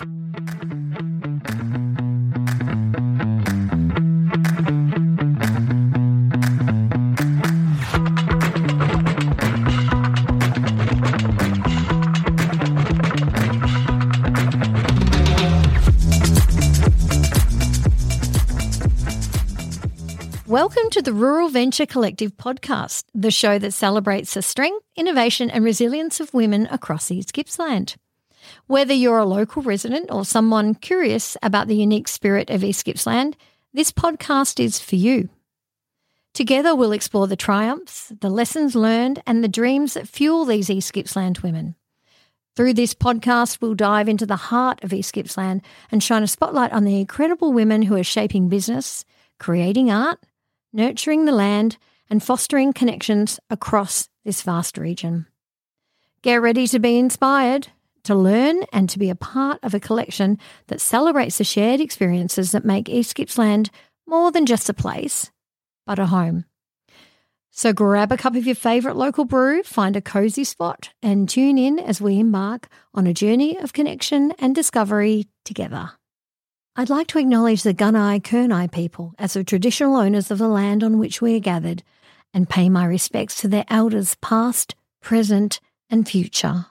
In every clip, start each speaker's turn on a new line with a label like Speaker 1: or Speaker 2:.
Speaker 1: Welcome to the Rural Venture Collective podcast, the show that celebrates the strength, innovation and resilience of women across East Gippsland. Whether you're a local resident or someone curious about the unique spirit of East Gippsland, this podcast is for you. Together we'll explore the triumphs, the lessons learned and the dreams that fuel these East Gippsland women. Through this podcast, we'll dive into the heart of East Gippsland and shine a spotlight on the incredible women who are shaping business, creating art, nurturing the land and fostering connections across this vast region. Get ready to be inspired, to learn and to be a part of a collection that celebrates the shared experiences that make East Gippsland more than just a place, but a home. So grab a cup of your favourite local brew, find a cosy spot and tune in as we embark on a journey of connection and discovery together. I'd like to acknowledge the Gunai-Kurnai people as the traditional owners of the land on which we are gathered and pay my respects to their elders past, present and future.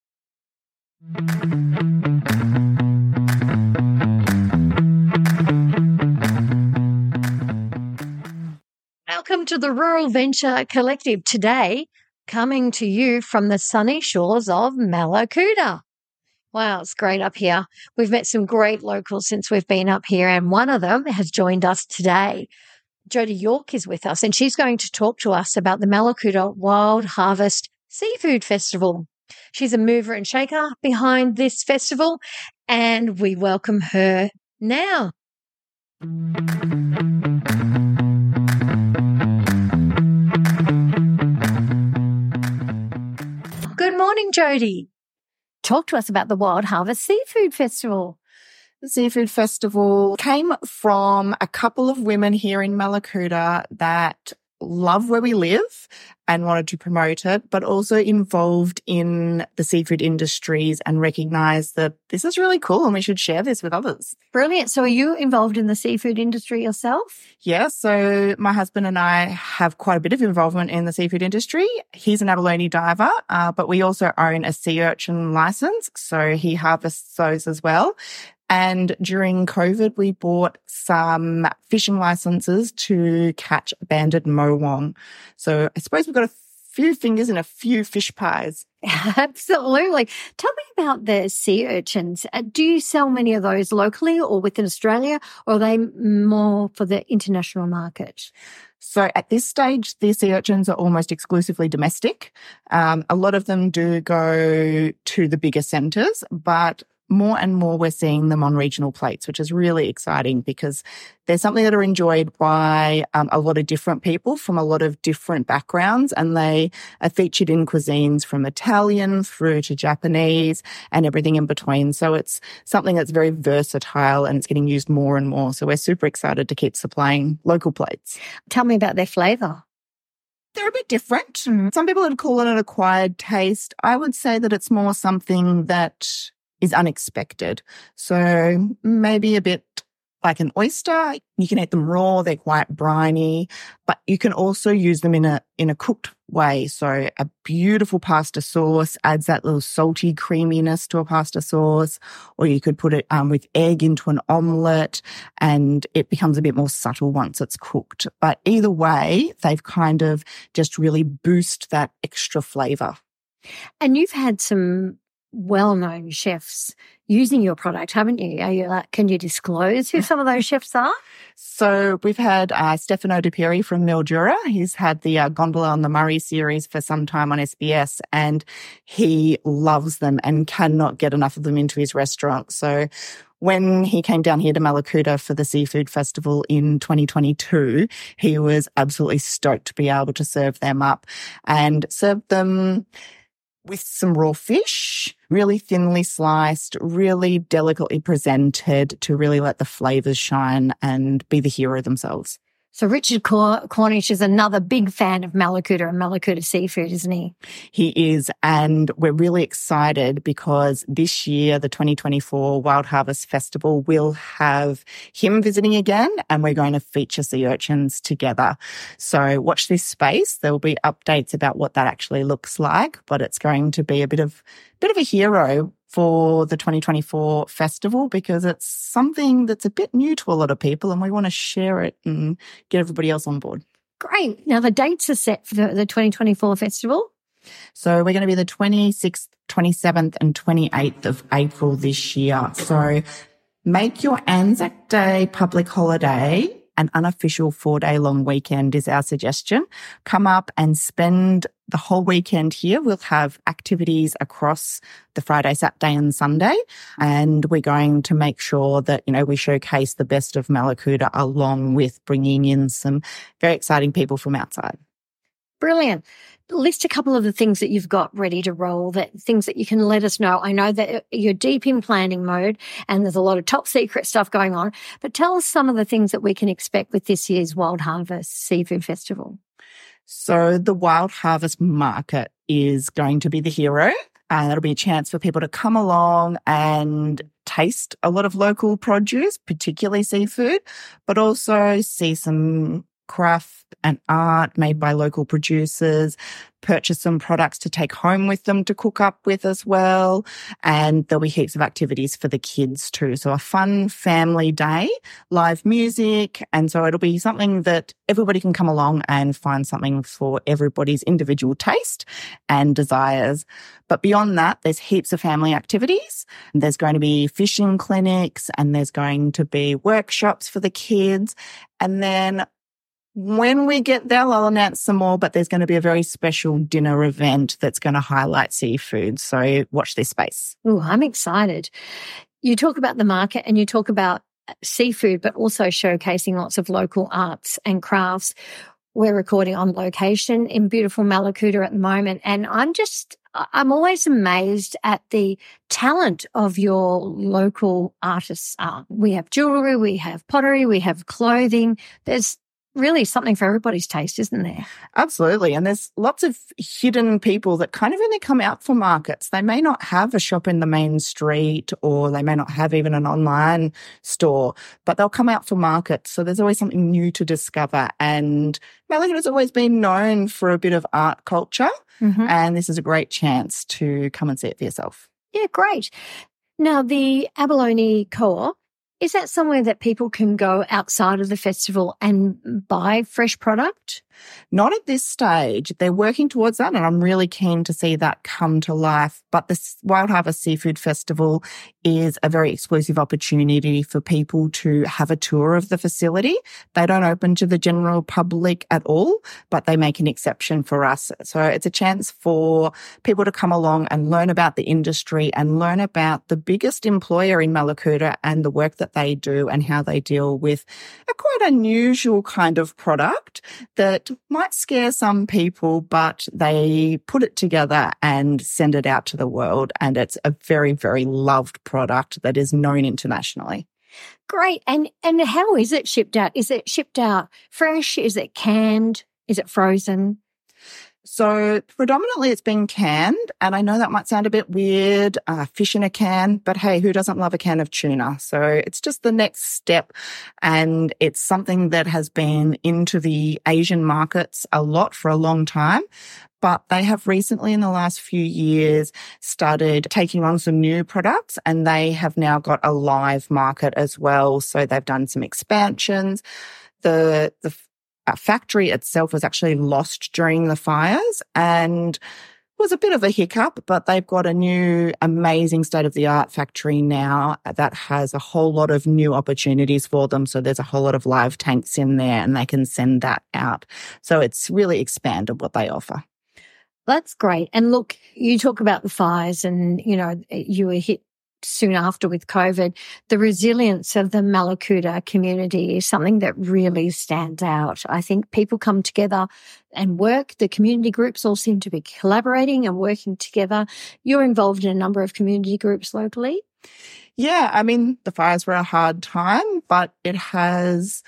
Speaker 1: Welcome to the Rural Venture Collective. Today, coming to you from the sunny shores of Mallacoota. Wow, it's great up here. We've met some great locals since we've been up here, and one of them has joined us today. Jody York is with us, and she's going to talk to us about the Mallacoota Wild Harvest Seafood Festival. She's a mover and shaker behind this festival, and we welcome her now. Good morning, Jody. Talk to us about the Wild Harvest Seafood Festival.
Speaker 2: The Seafood Festival came from a couple of women here in Mallacoota that love where we live and wanted to promote it, but also involved in the seafood industries and recognise that this is really cool and we should share this with others.
Speaker 1: Brilliant. So are you involved in the seafood industry yourself?
Speaker 2: Yeah, so my husband and I have quite a bit of involvement in the seafood industry. He's an abalone diver, but we also own a sea urchin licence, so he harvests those as well. And during COVID, we bought some fishing licenses to catch banded mowong. So I suppose we've got a few fingers in a few fish pies.
Speaker 1: Absolutely. Tell me about the sea urchins. Do you sell many of those locally or within Australia, or are they more for the international market?
Speaker 2: So at this stage, the sea urchins are almost exclusively domestic. A lot of them do go to the bigger centres, but more and more we're seeing them on regional plates, which is really exciting because they're something that are enjoyed by a lot of different people from a lot of different backgrounds, and they are featured in cuisines from Italian through to Japanese and everything in between. So it's something that's very versatile and it's getting used more and more. So we're super excited to keep supplying local plates.
Speaker 1: Tell me about their flavour.
Speaker 2: They're a bit different. Some people would call it an acquired taste. I would say that it's more something that is unexpected. So maybe a bit like an oyster. You can eat them raw, they're quite briny, but you can also use them in a cooked way. So a beautiful pasta sauce adds that little salty creaminess to a pasta sauce, or you could put it with egg into an omelette and it becomes a bit more subtle once it's cooked. But either way, they've kind of just really boost that extra flavour.
Speaker 1: And you've had some well-known chefs using your product, haven't you? Can you disclose who some of those chefs are?
Speaker 2: So we've had Stefano De Peri from Mildura. He's had the Gondola on the Murray series for some time on SBS, and he loves them and cannot get enough of them into his restaurant. So when he came down here to Mallacoota for the Seafood Festival in 2022, he was absolutely stoked to be able to serve them up and serve them with some raw fish, really thinly sliced, really delicately presented to really let the flavours shine and be the hero themselves.
Speaker 1: So Richard Cornish is another big fan of Mallacoota and Mallacoota seafood, isn't he?
Speaker 2: He is, and we're really excited because this year, the 2024 Wild Harvest Festival will have him visiting again, and we're going to feature sea urchins together. So watch this space. There will be updates about what that actually looks like, but it's going to be a bit of a hero for the 2024 festival because it's something that's a bit new to a lot of people and we want to share it and get everybody else on board.
Speaker 1: Great. Now the dates are set for the 2024 festival.
Speaker 2: So we're going to be the 26th, 27th and 28th of April this year. So make your Anzac Day public holiday an unofficial 4-day long weekend is our suggestion. Come up and spend the whole weekend here. We'll have activities across the Friday, Saturday and Sunday. And we're going to make sure that, we showcase the best of Mallacoota along with bringing in some very exciting people from outside.
Speaker 1: Brilliant. List a couple of the things that you've got ready to roll, things that you can let us know. I know that you're deep in planning mode and there's a lot of top secret stuff going on, but tell us some of the things that we can expect with this year's Wild Harvest Seafood Festival.
Speaker 2: So the Wild Harvest Market is going to be the hero. And it'll be a chance for people to come along and taste a lot of local produce, particularly seafood, but also see some craft and art made by local producers, purchase some products to take home with them to cook up with as well. And there'll be heaps of activities for the kids too. So a fun family day, live music. And so it'll be something that everybody can come along and find something for everybody's individual taste and desires. But beyond that, there's heaps of family activities. There's going to be fishing clinics and there's going to be workshops for the kids. And then when we get there, I'll announce some more, but there's going to be a very special dinner event that's going to highlight seafood. So watch this space.
Speaker 1: Oh, I'm excited. You talk about the market and you talk about seafood, but also showcasing lots of local arts and crafts. We're recording on location in beautiful Mallacoota at the moment. And I'm always amazed at the talent of your local artists. We have jewellery, we have pottery, we have clothing. There's really something for everybody's taste, isn't there?
Speaker 2: Absolutely. And there's lots of hidden people that kind of only come out for markets. They may not have a shop in the main street or they may not have even an online store, but they'll come out for markets. So there's always something new to discover. And Mallacoota has always been known for a bit of art culture. Mm-hmm. And this is a great chance to come and see it for yourself.
Speaker 1: Yeah, great. Now, the Abalone Co-op, is that somewhere that people can go outside of the festival and buy fresh product?
Speaker 2: Not at this stage. They're working towards that, and I'm really keen to see that come to life. But the Wild Harvest Seafood Festival is a very exclusive opportunity for people to have a tour of the facility. They don't open to the general public at all, but they make an exception for us. So it's a chance for people to come along and learn about the industry and learn about the biggest employer in Mallacoota and the work that they do and how they deal with a quite unusual kind of product that might scare some people, but they put it together and send it out to the world. And it's a very, very loved product that is known internationally.
Speaker 1: Great. And how is it shipped out? Is it shipped out fresh? Is it canned? Is it frozen?
Speaker 2: So predominantly it's been canned, and I know that might sound a bit weird, fish in a can, but hey, who doesn't love a can of tuna? So it's just the next step, and it's something that has been into the Asian markets a lot for a long time. But they have recently, in the last few years, started taking on some new products, and they have now got a live market as well. So they've done some expansions. The factory itself was actually lost during the fires and was a bit of a hiccup, but they've got a new amazing state-of-the-art factory now that has a whole lot of new opportunities for them. So there's a whole lot of live tanks in there and they can send that out. So it's really expanded what they offer.
Speaker 1: That's great. And look, you talk about the fires and, you were hit soon after with COVID. The resilience of the Mallacoota community is something that really stands out. I think people come together and work. The community groups all seem to be collaborating and working together. You're involved in a number of community groups locally.
Speaker 2: Yeah, I mean, the fires were a hard time, but it has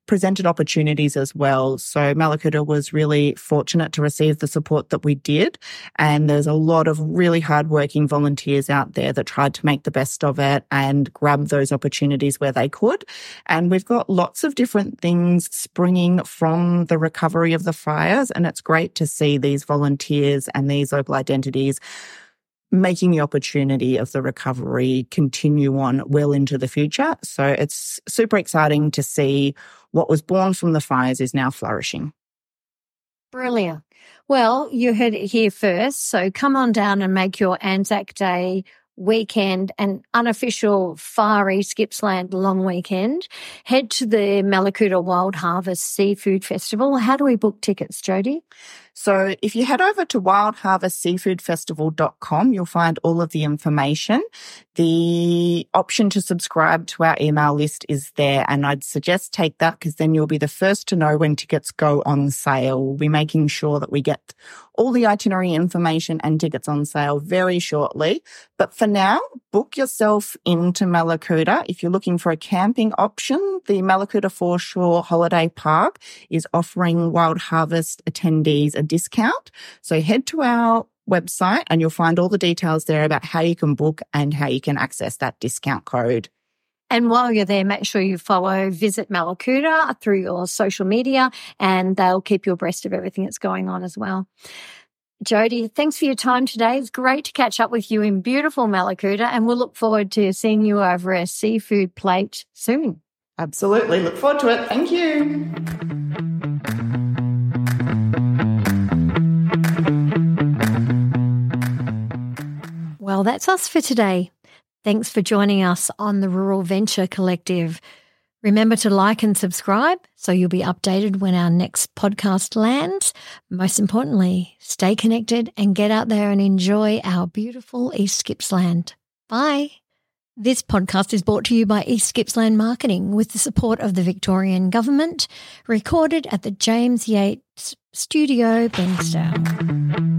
Speaker 2: presented opportunities as well. So Mallacoota was really fortunate to receive the support that we did. And there's a lot of really hardworking volunteers out there that tried to make the best of it and grab those opportunities where they could. And we've got lots of different things springing from the recovery of the fires. And it's great to see these volunteers and these local identities making the opportunity of the recovery continue on well into the future. So it's super exciting to see what was born from the fires is now flourishing.
Speaker 1: Brilliant. Well, you heard it here first. So come on down and make your Anzac Day weekend an unofficial Far East Gippsland long weekend. Head to the Mallacoota Wild Harvest Seafood Festival. How do we book tickets, Jody?
Speaker 2: So if you head over to wildharvestseafoodfestival.com, you'll find all of the information. The option to subscribe to our email list is there, and I'd suggest take that because then you'll be the first to know when tickets go on sale. We'll be making sure that we get all the itinerary information and tickets on sale very shortly. But for now, book yourself into Mallacoota. If you're looking for a camping option, the Mallacoota Foreshore Holiday Park is offering Wild Harvest attendees a discount. So head to our website and you'll find all the details there about how you can book and how you can access that discount code.
Speaker 1: And while you're there, make sure you Visit Mallacoota through your social media, and they'll keep you abreast of everything that's going on as well. Jody, thanks for your time today. It's great to catch up with you in beautiful Mallacoota, and we'll look forward to seeing you over a seafood plate soon.
Speaker 2: Absolutely. Look forward to it. Thank you.
Speaker 1: Well, that's us for today. Thanks for joining us on the Rural Venture Collective. Remember to like and subscribe so you'll be updated when our next podcast lands. Most importantly, stay connected and get out there and enjoy our beautiful East Gippsland. Bye. This podcast is brought to you by East Gippsland Marketing with the support of the Victorian Government, recorded at the James Yates Studio, Bankstown.